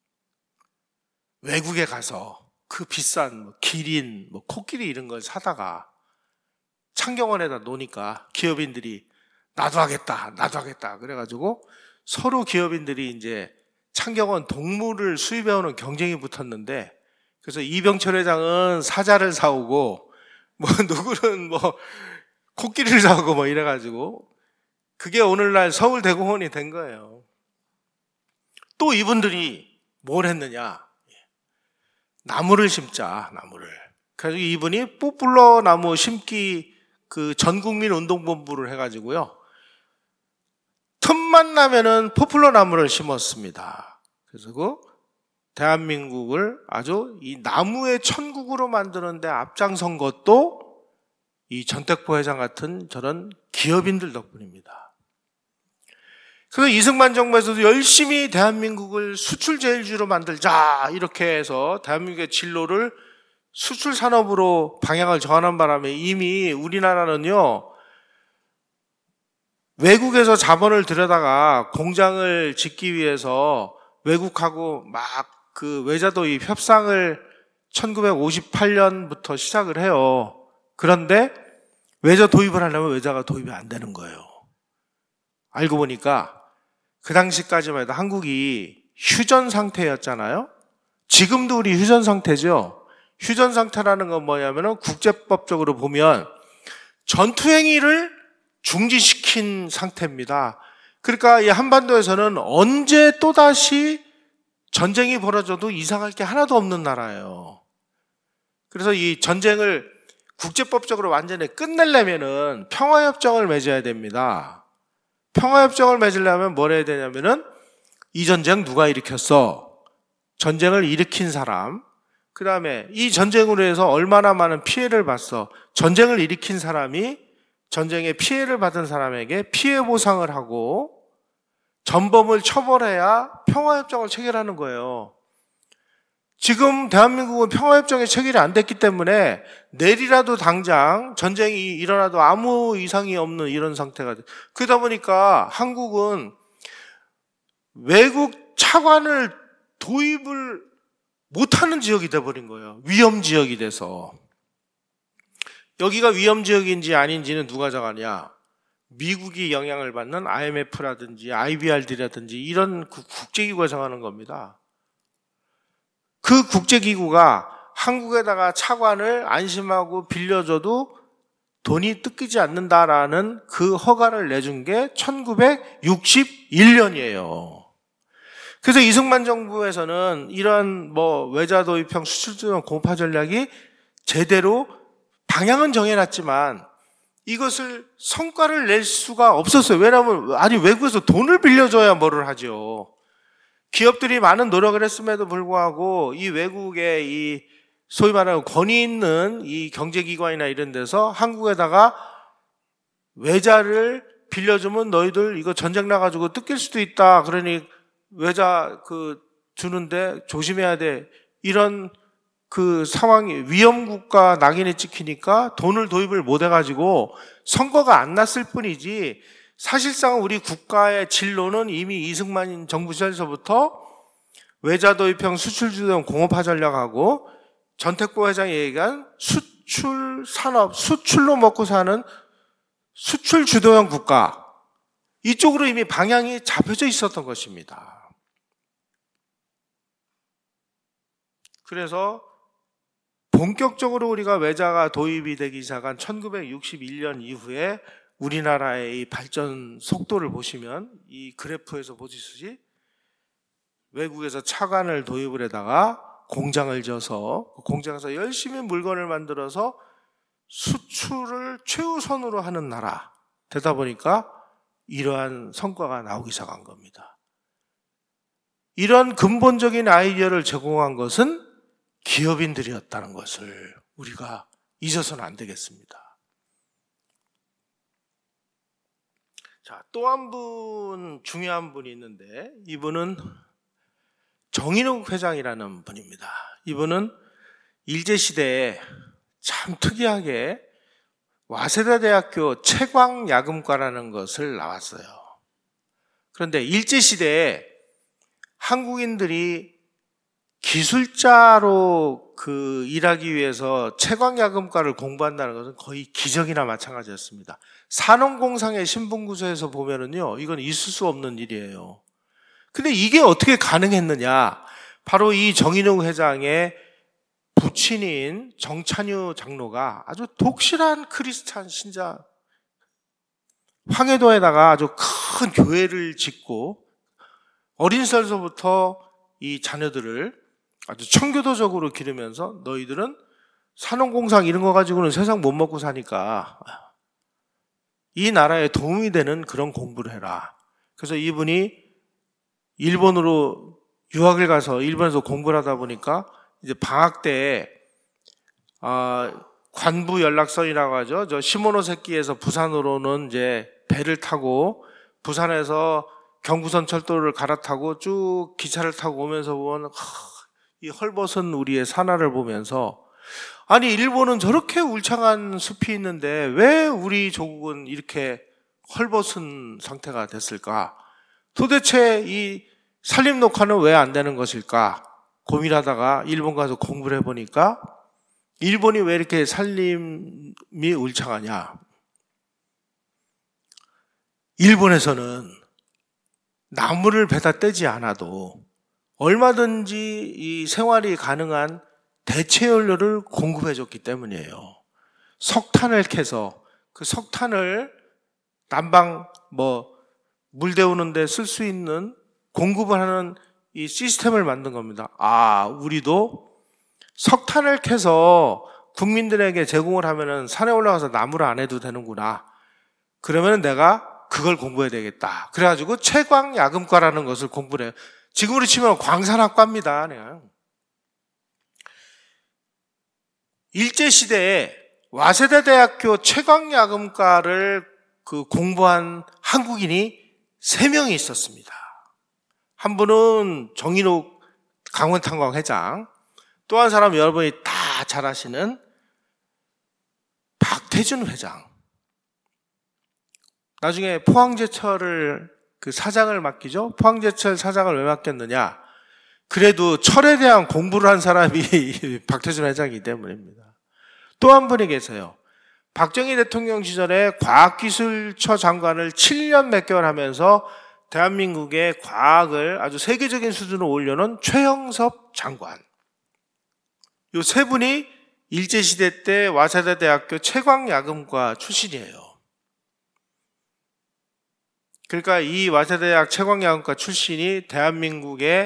외국에 가서 그 비싼 뭐 기린, 뭐 코끼리 이런 걸 사다가 창경원에다 놓으니까 기업인들이 나도 하겠다. 그래가지고 서로 기업인들이 이제 창경원 동물을 수입해오는 경쟁이 붙었는데, 그래서 이병철 회장은 사자를 사오고, 뭐 누구는 뭐 코끼리를 사오고 뭐 이래가지고 그게 오늘날 서울대공원이 된 거예요. 또 이분들이 뭘 했느냐? 나무를 심자, 나무를. 그래서 이분이 뽀플러 나무 심기 그 전국민 운동본부를 해가지고요. 틈만 나면은 포플러 나무를 심었습니다. 그래서 그 대한민국을 아주 이 나무의 천국으로 만드는데 앞장선 것도 이 전택보 회장 같은 저런 기업인들 덕분입니다. 그래서 이승만 정부에서도 열심히 대한민국을 수출 제일주로 만들자 이렇게 해서 대한민국의 진로를 수출 산업으로 방향을 정하는 바람에 이미 우리나라는요, 외국에서 자본을 들여다가 공장을 짓기 위해서 외국하고 막 그 외자 도입 협상을 1958년부터 시작을 해요. 그런데 외자 도입을 하려면 외자가 도입이 안 되는 거예요. 알고 보니까 그 당시까지만 해도 한국이 휴전 상태였잖아요. 지금도 우리 휴전 상태죠. 휴전 상태라는 건 뭐냐면은 국제법적으로 보면 전투행위를 중지시킨 상태입니다. 그러니까 이 한반도에서는 언제 또다시 전쟁이 벌어져도 이상할 게 하나도 없는 나라예요. 그래서 이 전쟁을 국제법적으로 완전히 끝내려면은 평화협정을 맺어야 됩니다. 평화협정을 맺으려면 뭘 해야 되냐면은 이 전쟁 누가 일으켰어? 전쟁을 일으킨 사람, 그 다음에 이 전쟁으로 해서 얼마나 많은 피해를 봤어? 전쟁을 일으킨 사람이 전쟁에 피해를 받은 사람에게 피해 보상을 하고 전범을 처벌해야 평화협정을 체결하는 거예요. 지금 대한민국은 평화협정이 체결이 안 됐기 때문에 내일이라도 당장 전쟁이 일어나도 아무 이상이 없는 이런 상태가 돼. 그러다 보니까 한국은 외국 차관을 도입을 못하는 지역이 돼버린 거예요. 위험지역이 돼서. 여기가 위험지역인지 아닌지는 누가 정하냐? 미국이 영향을 받는 IMF라든지 IBRD라든지 이런 국제기구가 정하는 겁니다. 그 국제기구가 한국에다가 차관을 안심하고 빌려줘도 돈이 뜯기지 않는다라는 그 허가를 내준 게 1961년이에요. 그래서 이승만 정부에서는 이런 뭐 외자 도입형 수출 공파 전략이 제대로 방향은 정해놨지만 이것을 성과를 낼 수가 없었어요. 왜냐하면 외국에서 돈을 빌려줘야 뭐를 하죠. 기업들이 많은 노력을 했음에도 불구하고 이 외국의 이 소위 말하는 권위 있는 이 경제기관이나 이런 데서 한국에다가 외자를 빌려주면 너희들 이거 전쟁 나가지고 뜯길 수도 있다. 그러니 외자 주는데 조심해야 돼. 이런 그 상황이 위험국가 낙인이 찍히니까 돈을 도입을 못 해가지고 선거가 안 났을 뿐이지 사실상 우리 국가의 진로는 이미 이승만 정부 시절에서부터 외자 도입형 수출 주도형 공업화 전략하고 전택보 회장이 얘기한 수출 산업, 수출로 먹고 사는 수출 주도형 국가, 이쪽으로 이미 방향이 잡혀져 있었던 것입니다. 그래서 본격적으로 우리가 외자가 도입이 되기 시작한 1961년 이후에 우리나라의 이 발전 속도를 보시면 이 그래프에서 보시듯이 외국에서 차관을 도입을 해다가 공장을 져서 공장에서 열심히 물건을 만들어서 수출을 최우선으로 하는 나라 되다 보니까 이러한 성과가 나오기 시작한 겁니다. 이런 근본적인 아이디어를 제공한 것은 기업인들이었다는 것을 우리가 잊어서는 안 되겠습니다. 자, 또 한 분 중요한 분이 있는데 이분은 정인욱 회장이라는 분입니다. 이분은 일제시대에 참 특이하게 와세다대학교 채광야금과라는 것을 나왔어요. 그런데 일제시대에 한국인들이 기술자로 일하기 위해서 채광야금과를 공부한다는 것은 거의 기적이나 마찬가지였습니다. 산업공상의 신분구조에서 보면은요, 이건 있을 수 없는 일이에요. 근데 이게 어떻게 가능했느냐? 바로 이 정인욱 회장의 부친인 정찬유 장로가 아주 독실한 크리스찬 신자, 황해도에다가 아주 큰 교회를 짓고 어린 시절서부터 이 자녀들을 아주 청교도적으로 기르면서 너희들은 산업공상 이런 거 가지고는 세상 못 먹고 사니까 이 나라에 도움이 되는 그런 공부를 해라. 그래서 이분이 일본으로 유학을 가서 일본에서 공부를 하다 보니까 이제 방학 때 관부 연락선이라고 하죠. 저 시모노세키에서 부산으로는 이제 배를 타고 부산에서 경부선 철도를 갈아타고 쭉 기차를 타고 오면서 보면 이 헐벗은 우리의 산하를 보면서 아니 일본은 저렇게 울창한 숲이 있는데 왜 우리 조국은 이렇게 헐벗은 상태가 됐을까? 도대체 이 산림 녹화는 왜 안 되는 것일까? 고민하다가 일본 가서 공부를 해보니까 일본이 왜 이렇게 산림이 울창하냐? 일본에서는 나무를 베다 떼지 않아도 얼마든지 이 생활이 가능한 대체 연료를 공급해줬기 때문이에요. 석탄을 캐서 그 석탄을 난방 물 데우는데 쓸 수 있는 공급을 하는 이 시스템을 만든 겁니다. 우리도 석탄을 캐서 국민들에게 제공을 하면은 산에 올라가서 나무를 안 해도 되는구나. 그러면 내가 그걸 공부해야 되겠다. 그래가지고 채광야금과라는 것을 공부를 해요. 지금으로 치면 광산학과입니다. 그냥. 일제시대에 와세다대학교 채광야금과를 공부한 한국인이 3명이 있었습니다. 한 분은 정인욱 강원탄광 회장, 또 한 사람은 여러분이 다 잘 아시는 박태준 회장. 나중에 포항제철을 사장을 맡기죠. 포항제철 사장을 왜 맡겼느냐? 그래도 철에 대한 공부를 한 사람이 박태준 회장이기 때문입니다. 또 한 분이 계세요. 박정희 대통령 시절에 과학기술처 장관을 7년 몇 개월 하면서 대한민국의 과학을 아주 세계적인 수준으로 올려놓은 최영섭 장관. 이 3분이 일제시대 때 와세다대학교 채광야금과 출신이에요. 그러니까 이 와세다대학 채광야금과 출신이 대한민국의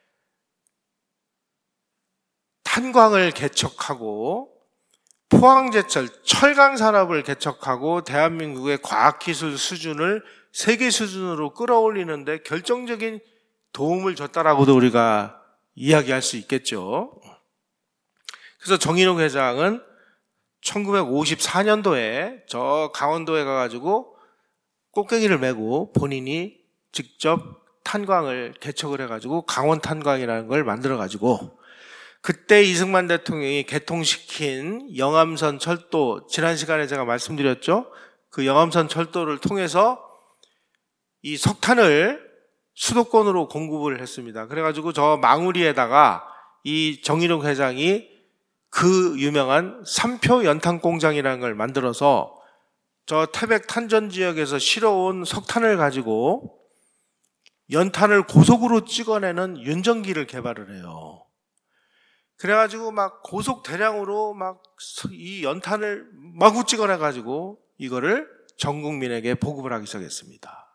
탄광을 개척하고 포항제철, 철강산업을 개척하고 대한민국의 과학기술 수준을 세계 수준으로 끌어올리는데 결정적인 도움을 줬다라고도 우리가 이야기할 수 있겠죠. 그래서 정인욱 회장은 1954년도에 저 강원도에 가가지고 꽃갱이를 메고 본인이 직접 탄광을 개척을 해가지고 강원탄광이라는 걸 만들어가지고 그때 이승만 대통령이 개통시킨 영암선 철도, 지난 시간에 제가 말씀드렸죠. 그 영암선 철도를 통해서 이 석탄을 수도권으로 공급을 했습니다. 그래가지고 저 망우리에다가 이 정인욱 회장이 그 유명한 삼표 연탄 공장이라는 걸 만들어서 저 태백 탄전 지역에서 실어온 석탄을 가지고 연탄을 고속으로 찍어내는 윤전기를 개발을 해요. 그래가지고 막 고속 대량으로 막 이 연탄을 마구 찍어내가지고 이거를 전 국민에게 보급을 하기 시작했습니다.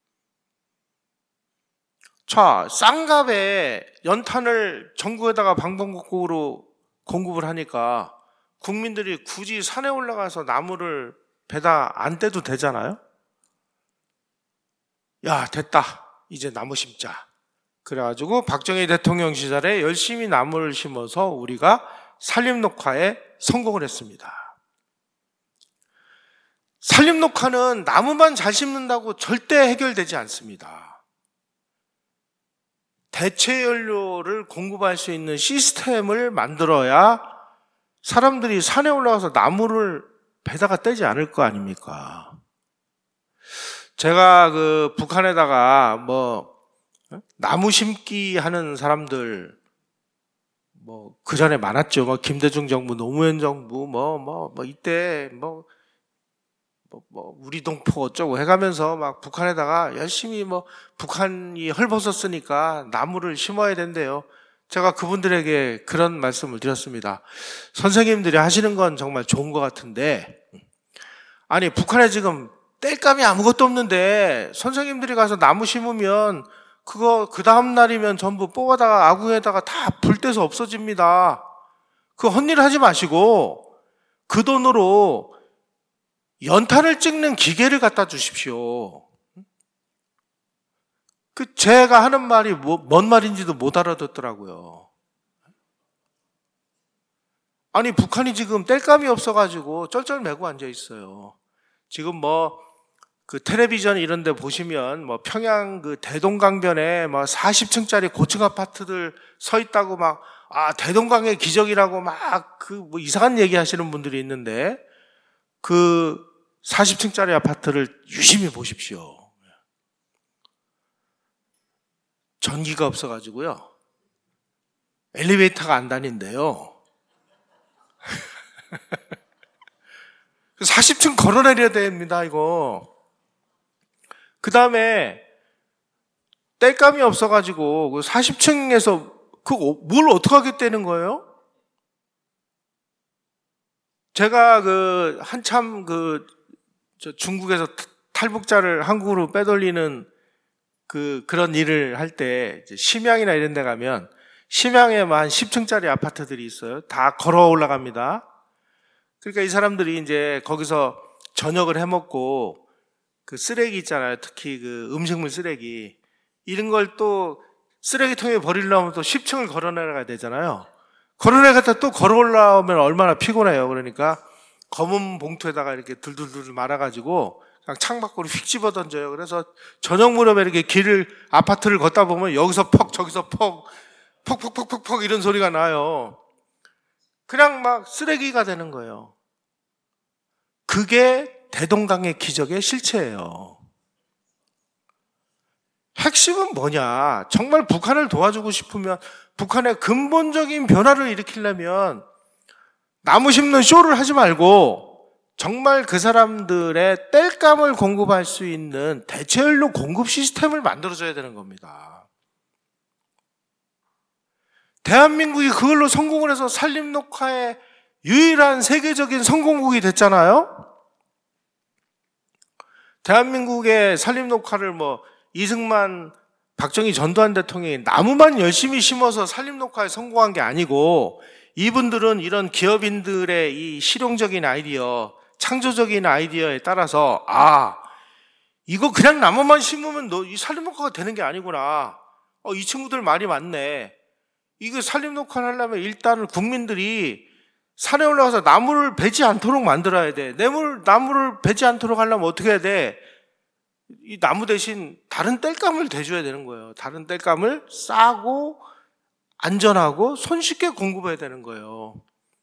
자, 싼 값에 연탄을 전국에다가 방방곡곡으로 공급을 하니까 국민들이 굳이 산에 올라가서 나무를 배다 안 떼도 되잖아요? 야, 됐다. 이제 나무 심자. 그래가지고 박정희 대통령 시절에 열심히 나무를 심어서 우리가 산림녹화에 성공을 했습니다. 산림녹화는 나무만 잘 심는다고 절대 해결되지 않습니다. 대체 연료를 공급할 수 있는 시스템을 만들어야 사람들이 산에 올라가서 나무를 배다가 떼지 않을 거 아닙니까? 제가 북한에다가 나무 심기 하는 사람들 그 전에 많았죠. 김대중 정부, 노무현 정부 이때 우리 동포 어쩌고 해가면서 막 북한에다가 열심히 북한이 헐벗었으니까 나무를 심어야 된대요. 제가 그분들에게 그런 말씀을 드렸습니다. 선생님들이 하시는 건 정말 좋은 것 같은데, 아니 북한에 지금 땔감이 아무것도 없는데 선생님들이 가서 나무 심으면 그거 그 다음 날이면 전부 뽑아다가 아궁에다가 다 불 떼서 없어집니다. 그 헛일 하지 마시고 그 돈으로 연탄을 찍는 기계를 갖다 주십시오. 제가 하는 말이 뭔 말인지도 못 알아듣더라고요. 아니 북한이 지금 땔감이 없어가지고 쩔쩔매고 앉아 있어요. 지금 텔레비전 이런 데 보시면 평양 대동강변에 40층짜리 고층 아파트들 서 있다고 대동강의 기적이라고 이상한 얘기 하시는 분들이 있는데 40층짜리 아파트를 유심히 보십시오. 전기가 없어가지고요. 엘리베이터가 안 다닌대요. 40층 걸어 내려야 됩니다, 이거. 그 다음에 땔감이 없어가지고 40층에서 뭘 어떻게 하겠다는 거예요? 제가 한참 중국에서 탈북자를 한국으로 빼돌리는 그런 일을 할 때 심양이나 이런 데 가면 심양에만 한 10층짜리 아파트들이 있어요. 다 걸어 올라갑니다. 그러니까 이 사람들이 이제 거기서 저녁을 해 먹고 쓰레기 있잖아요. 특히 음식물 쓰레기. 이런 걸 또 쓰레기통에 버리려면 또 10층을 걸어 내려가야 되잖아요. 걸어 내려갔다 또 걸어 올라오면 얼마나 피곤해요. 그러니까 검은 봉투에다가 이렇게 둘둘둘 말아가지고 그냥 창밖으로 휙 집어 던져요. 그래서 저녁 무렵에 이렇게 아파트를 걷다 보면 여기서 퍽, 저기서 퍽, 퍽 이런 소리가 나요. 그냥 쓰레기가 되는 거예요. 그게 대동강의 기적의 실체예요. 핵심은 뭐냐? 정말 북한을 도와주고 싶으면, 북한의 근본적인 변화를 일으키려면 나무 심는 쇼를 하지 말고 정말 그 사람들의 땔감을 공급할 수 있는 대체연료 공급 시스템을 만들어줘야 되는 겁니다. 대한민국이 그걸로 성공을 해서 산림녹화의 유일한 세계적인 성공국이 됐잖아요. 대한민국의 산림녹화를 이승만, 박정희, 전두환 대통령이 나무만 열심히 심어서 산림녹화에 성공한 게 아니고 이분들은 이런 기업인들의 이 실용적인 아이디어, 창조적인 아이디어에 따라서 이거 그냥 나무만 심으면 이 산림녹화가 되는 게 아니구나. 이 친구들 말이 맞네. 이거 산림녹화를 하려면 일단은 국민들이 산에 올라가서 나무를 베지 않도록 만들어야 돼. 나무를 베지 않도록 하려면 어떻게 해야 돼? 이 나무 대신 다른 땔감을 대줘야 되는 거예요. 다른 땔감을 싸고 안전하고 손쉽게 공급해야 되는 거예요.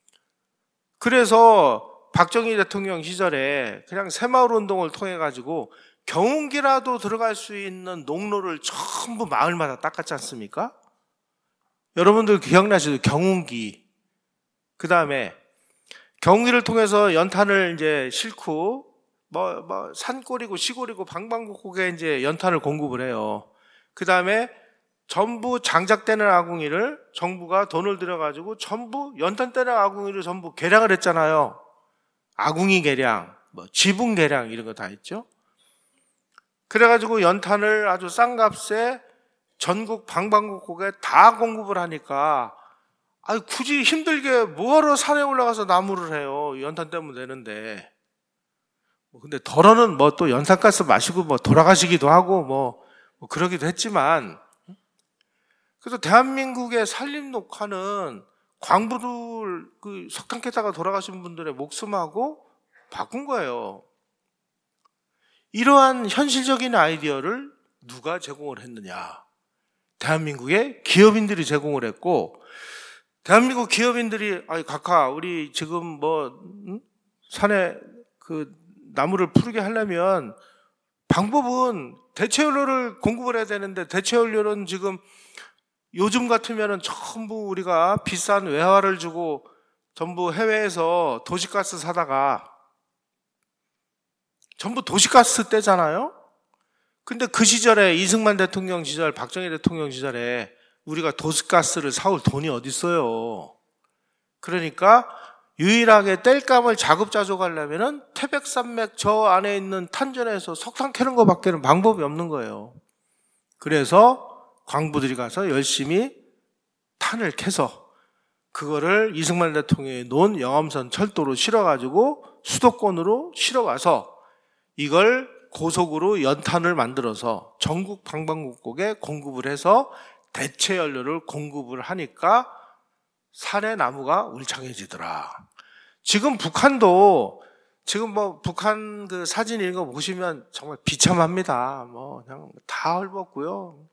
그래서 박정희 대통령 시절에 그냥 새마을 운동을 통해 가지고 경운기라도 들어갈 수 있는 농로를 전부 마을마다 닦았지 않습니까? 여러분들 기억나시죠? 경운기. 그 다음에 경기를 통해서 연탄을 이제 싣고 산골이고 시골이고 방방곡곡에 이제 연탄을 공급을 해요. 그 다음에 전부 장작되는 아궁이를 정부가 돈을 들여가지고 전부 연탄 떼는 아궁이를 전부 개량을 했잖아요. 아궁이 개량, 지붕 개량 이런 거 다 했죠. 그래가지고 연탄을 아주 싼 값에 전국 방방곡곡에 다 공급을 하니까 굳이 힘들게 뭐하러 산에 올라가서 나무를 해요. 연탄 떼면 되는데. 근데 덜어는 또 연탄가스 마시고 돌아가시기도 하고 그러기도 했지만, 그래서 대한민국의 산림 녹화는 광부들 석탄 캐다가 돌아가신 분들의 목숨하고 바꾼 거예요. 이러한 현실적인 아이디어를 누가 제공을 했느냐? 대한민국의 기업인들이 제공을 했고, 대한민국 기업인들이 각하 우리 지금 산에 나무를 푸르게 하려면 방법은 대체연료를 공급을 해야 되는데, 대체연료는 지금 요즘 같으면은 전부 우리가 비싼 외화를 주고 전부 해외에서 도시가스 사다가 전부 도시가스 떼잖아요. 근데 그 시절에 이승만 대통령 시절, 박정희 대통령 시절에 우리가 도시가스를 사올 돈이 어디 있어요. 그러니까 유일하게 땔감을 자급자족하려면은 태백산맥 저 안에 있는 탄전에서 석탄 캐는 것밖에는 방법이 없는 거예요. 그래서 광부들이 가서 열심히 탄을 캐서 그거를 이승만 대통령이 놓은 영암선 철도로 실어가지고 수도권으로 실어가서 이걸 고속으로 연탄을 만들어서 전국 방방곡곡에 공급을 해서 대체 연료를 공급을 하니까 산의 나무가 울창해지더라. 지금 북한도 지금 북한 그 사진 이런 거 보시면 정말 비참합니다. 그냥 다 헐벗고요.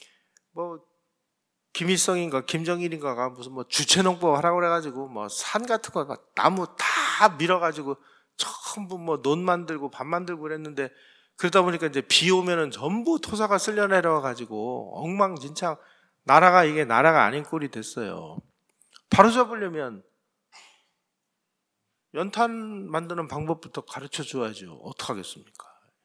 김일성인가 김정일인가가 무슨 주체농법 하라고 그래가지고 산 같은 거 나무 다 밀어가지고 전부 논 만들고 밥 만들고 그랬는데, 그러다 보니까 이제 비 오면은 전부 토사가 쓸려 내려와가지고 엉망진창, 이게 나라가 아닌 꼴이 됐어요. 바로 잡으려면 연탄 만드는 방법부터 가르쳐 줘야죠. 어떡하겠습니까?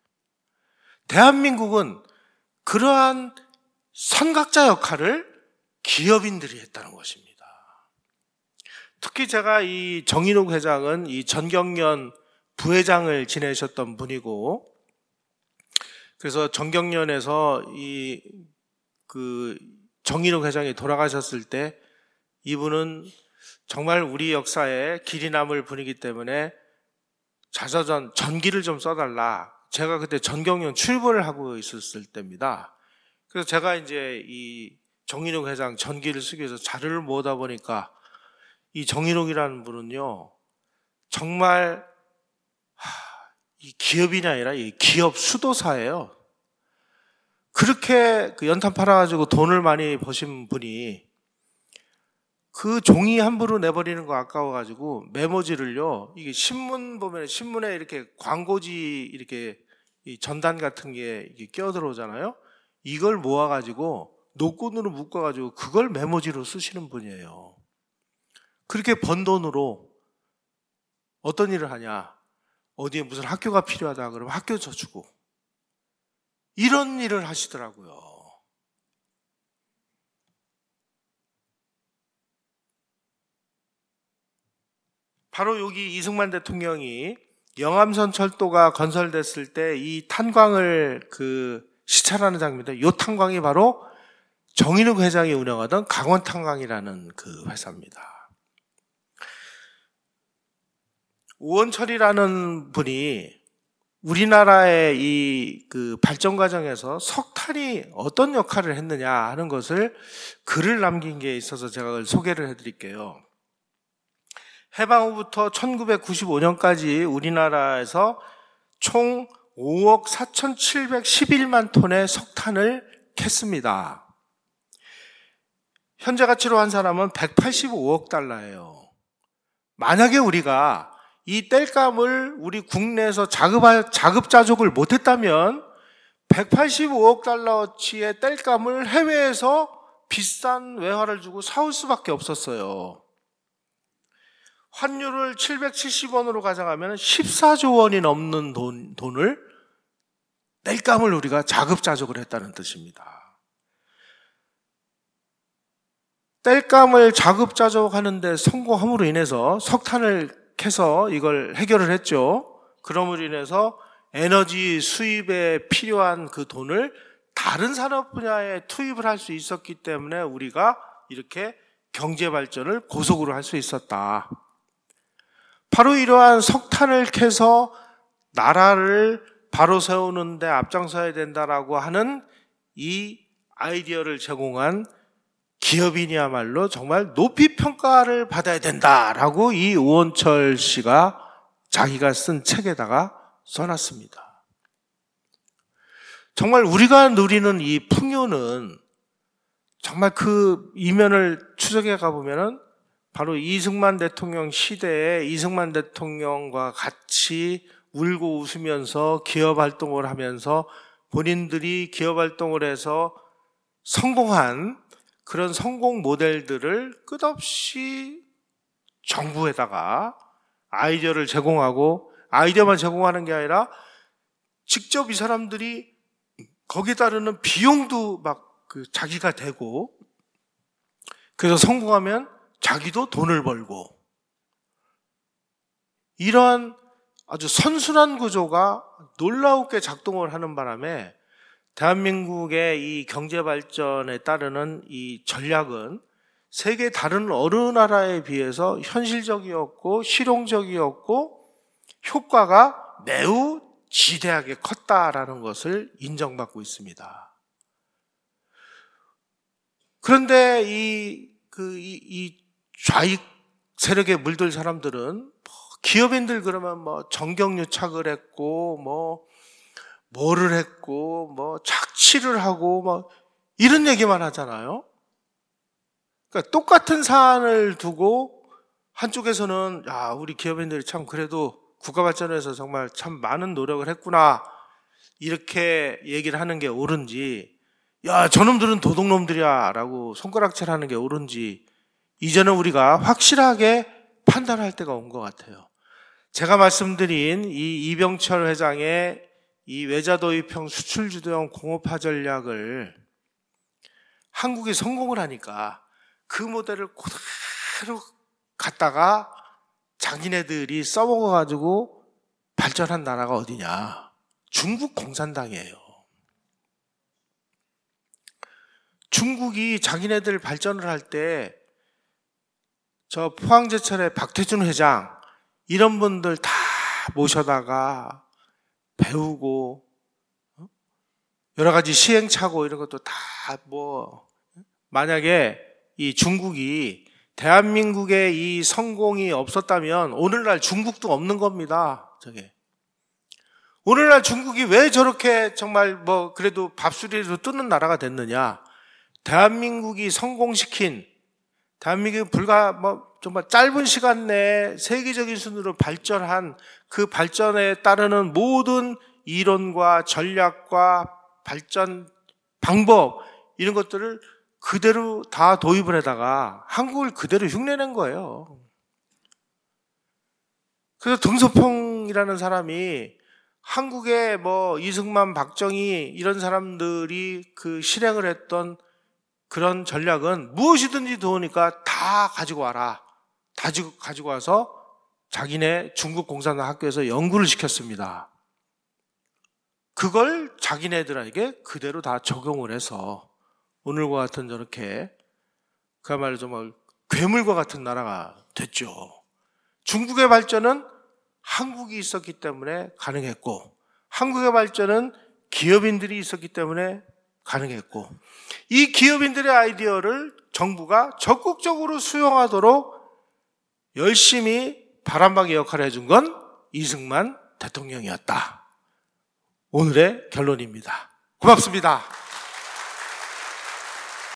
대한민국은 그러한 선각자 역할을 기업인들이 했다는 것입니다. 특히 제가 이 정인욱 회장은 이 전경련 부회장을 지내셨던 분이고, 그래서 전경련에서 정인욱 회장이 돌아가셨을 때 이분은 정말 우리 역사에 길이 남을 분이기 때문에 자서전 전기를 좀 써달라. 제가 그때 전경련 출보를 하고 있었을 때입니다. 그래서 제가 이제 이 정인욱 회장 전기를 쓰기 위해서 자료를 모으다 보니까 이 정인욱이라는 분은요, 정말 이 기업인이 아니라 이 기업 수도사예요. 그렇게 연탄 팔아가지고 돈을 많이 버신 분이 그 종이 함부로 내버리는 거 아까워가지고 메모지를요, 이게 신문 보면 신문에 이렇게 광고지 이렇게 이 전단 같은 게 이게 끼어들어오잖아요. 이걸 모아가지고 노끈으로 묶어가지고 그걸 메모지로 쓰시는 분이에요. 그렇게 번 돈으로 어떤 일을 하냐? 어디에 무슨 학교가 필요하다 그러면 학교 져주고 이런 일을 하시더라고요. 바로 여기 이승만 대통령이 영암선 철도가 건설됐을 때 이 탄광을 시찰하는 장면인데, 이 탄광이 바로 정인욱 회장이 운영하던 강원탄광이라는 그 회사입니다. 오원철이라는 분이 우리나라의 이 발전 과정에서 석탄이 어떤 역할을 했느냐 하는 것을 글을 남긴 게 있어서 제가 그걸 소개를 해드릴게요. 해방 후부터 1995년까지 우리나라에서 총 5억 4,711만 톤의 석탄을 캤습니다. 현재 가치로 한 사람은 185억 달러예요. 만약에 우리가 이 땔감을 우리 국내에서 자급자족을 못했다면 185억 달러어치의 땔감을 해외에서 비싼 외화를 주고 사올 수밖에 없었어요. 환율을 770원으로 가정하면 14조 원이 넘는 돈을 땔감을 우리가 자급자족을 했다는 뜻입니다. 땔감을 자급자족하는데 성공함으로 인해서 석탄을 캐서 이걸 해결을 했죠. 그럼으로 인해서 에너지 수입에 필요한 그 돈을 다른 산업 분야에 투입을 할 수 있었기 때문에 우리가 이렇게 경제 발전을 고속으로 할 수 있었다. 바로 이러한 석탄을 캐서 나라를 바로 세우는데 앞장서야 된다라고 하는 이 아이디어를 제공한 기업인이야말로 정말 높이 평가를 받아야 된다라고 이 우원철 씨가 자기가 쓴 책에다가 써놨습니다. 정말 우리가 누리는 이 풍요는 정말 그 이면을 추적해 가보면은 바로 이승만 대통령 시대에 이승만 대통령과 같이 울고 웃으면서 기업 활동을 하면서 본인들이 기업 활동을 해서 성공한 그런 성공 모델들을 끝없이 정부에다가 아이디어를 제공하고 아이디어만 제공하는 게 아니라 직접 이 사람들이 거기에 따르는 비용도 막 자기가 대고 그래서 성공하면 자기도 돈을 벌고 이러한 아주 선순환 구조가 놀라우게 작동을 하는 바람에 대한민국의 이 경제 발전에 따르는 이 전략은 세계 다른 어느 나라에 비해서 현실적이었고 실용적이었고 효과가 매우 지대하게 컸다라는 것을 인정받고 있습니다. 그런데 이 좌익 세력에 물들 사람들은 기업인들 그러면 정경유착을 했고 뭐를 했고 착취를 하고 이런 얘기만 하잖아요. 그러니까 똑같은 사안을 두고 한쪽에서는 야, 우리 기업인들이 참 그래도 국가 발전에서 정말 참 많은 노력을 했구나 이렇게 얘기를 하는 게 옳은지 야, 저놈들은 도둑놈들이야 라고 손가락질 하는 게 옳은지 이제는 우리가 확실하게 판단할 때가 온 것 같아요. 제가 말씀드린 이 이병철 회장의 이 외자도입형 수출주도형 공업화 전략을 한국이 성공을 하니까 그 모델을 그대로 갖다가 자기네들이 써먹어가지고 발전한 나라가 어디냐? 중국 공산당이에요. 중국이 자기네들 발전을 할 때 저 포항제철의 박태준 회장 이런 분들 다 모셔다가 배우고 여러 가지 시행착오 이런 것도 다 만약에 이 중국이 대한민국의 이 성공이 없었다면 오늘날 중국도 없는 겁니다. 오늘날 중국이 왜 저렇게 정말 그래도 밥수리로 뜨는 나라가 됐느냐? 대한민국이 성공시킨 대한민국이 정말 짧은 시간 내에 세계적인 순으로 발전한 그 발전에 따르는 모든 이론과 전략과 발전 방법 이런 것들을 그대로 다 도입을 해다가 한국을 그대로 흉내낸 거예요. 그래서 등소평이라는 사람이 한국의 이승만, 박정희 이런 사람들이 그 실행을 했던 그런 전략은 무엇이든지 도우니까 다 가지고 와라. 다 가지고 와서 자기네 중국 공산당 학교에서 연구를 시켰습니다. 그걸 자기네들에게 그대로 다 적용을 해서 오늘과 같은 저렇게 그야말로 정말 괴물과 같은 나라가 됐죠. 중국의 발전은 한국이 있었기 때문에 가능했고 한국의 발전은 기업인들이 있었기 때문에 가능했고 이 기업인들의 아이디어를 정부가 적극적으로 수용하도록 열심히 바람막이 역할을 해준 건 이승만 대통령이었다. 오늘의 결론입니다. 고맙습니다.